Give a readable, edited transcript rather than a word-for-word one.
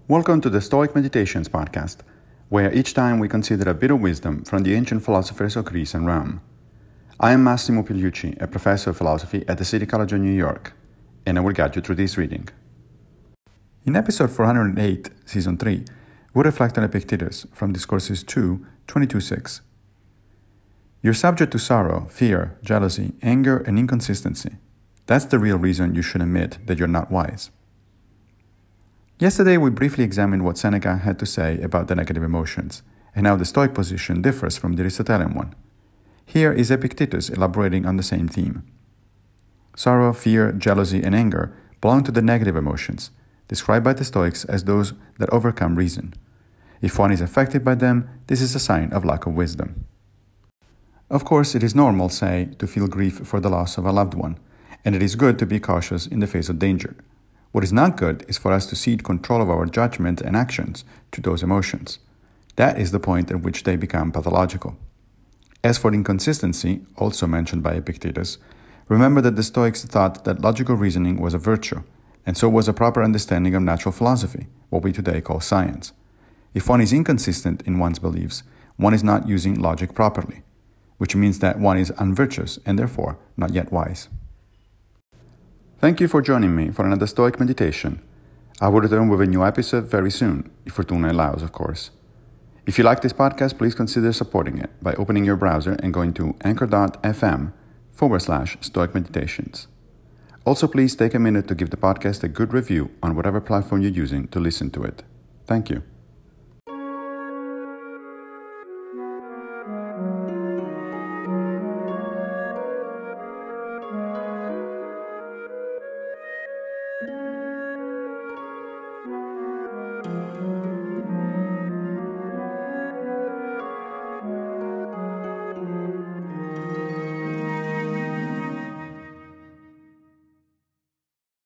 Welcome to the Stoic Meditations podcast, where each time we consider a bit of wisdom from the ancient philosophers of Greece and Rome. I am Massimo Pigliucci, a professor of philosophy at the City College of New York, and I will guide you through this reading. In episode 408, season 3, we reflect on Epictetus from Discourses 2, 22-6. You're subject to sorrow, fear, jealousy, anger, and inconsistency. That's the real reason you should admit that you're not wise. Yesterday, we briefly examined what Seneca had to say about the negative emotions, and how the Stoic position differs from the Aristotelian one. Here is Epictetus elaborating on the same theme. Sorrow, fear, jealousy, and anger belong to the negative emotions, described by the Stoics as those that overcome reason. If one is affected by them, this is a sign of lack of wisdom. Of course, it is normal, say, to feel grief for the loss of a loved one, and it is good to be cautious in the face of danger. What is not good is for us to cede control of our judgment and actions to those emotions. That is the point at which they become pathological. As for inconsistency, also mentioned by Epictetus, remember that the Stoics thought that logical reasoning was a virtue, and so was a proper understanding of natural philosophy, what we today call science. If one is inconsistent in one's beliefs, one is not using logic properly, which means that one is unvirtuous and therefore not yet wise. Thank you for joining me for another Stoic meditation. I will return with a new episode very soon, if Fortuna allows, of course. If you like this podcast, please consider supporting it by opening your browser and going to anchor.fm/Stoic Meditations. Also, please take a minute to give the podcast a good review on whatever platform you're using to listen to it. Thank you.